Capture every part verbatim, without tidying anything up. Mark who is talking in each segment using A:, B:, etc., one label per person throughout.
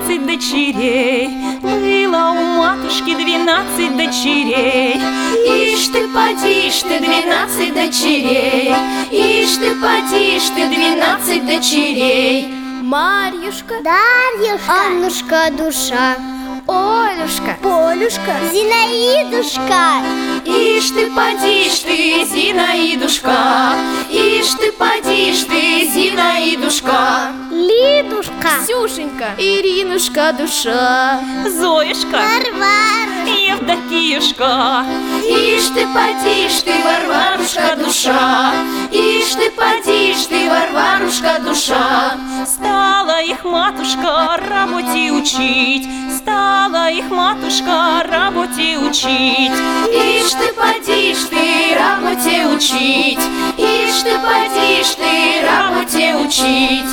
A: двенадцать дочерей, было у матушки двенадцать дочерей.
B: Ишь ты, поди ж ты, двенадцать дочерей, ишь ты, поди ж ты, двенадцать дочерей.
C: Марьюшка,
D: Дарьюшка,
C: Аннушка, душа,
D: Олюшка,
C: Полюшка,
D: Зинаидушка,
B: Ишь ты, поди ж ты, Зинаидушка, ишь ты, поди ж ты, Зинаидушка.
D: Лидушка,
C: Ксюшенька, Иринушка, душа,
A: Зоюшка,
D: Варвара,
A: Евдокиюшка,
B: Ишь ты, поди ж ты, Варварушка, душа, ишь ты, поди ж ты, Варварушка, душа.
A: стала их матушка работе учить, стала их матушка работе учить.
B: Ишь ты, поди ж ты, работе учить, ишь ты, поди ж ты, работе учить.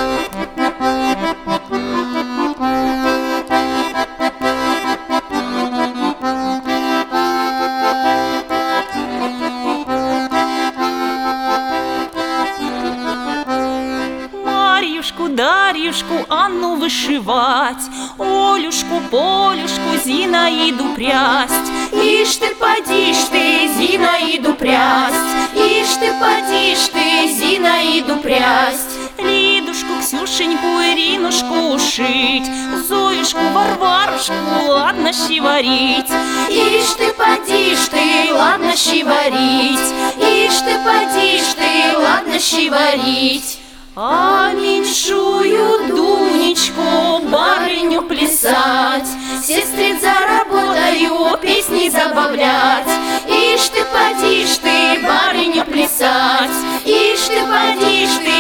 A: Марьюшку, Дарьюшку, Анну вышивать, Олюшку, Полюшку, Зинаиду прясть.
B: Ишь ты, поди ж ты, Зинаиду прясть, ишь ты, поди ж ты, Зинаиду прясть.
A: Лидушку, Ксюшеньку, Иринушку шить, Зоюшку, Варварушку, ладно щи варить.
B: Ишь ты, поди ж ты, ладно щи варить, ишь ты, поди ж ты, ладно щи варить. А меньшую Дунечку, барыню плясать, сестриц за работаю песни забавлять. Ишь ты, поди ж ты, барыню плясать, ишь ты, поди ж ты,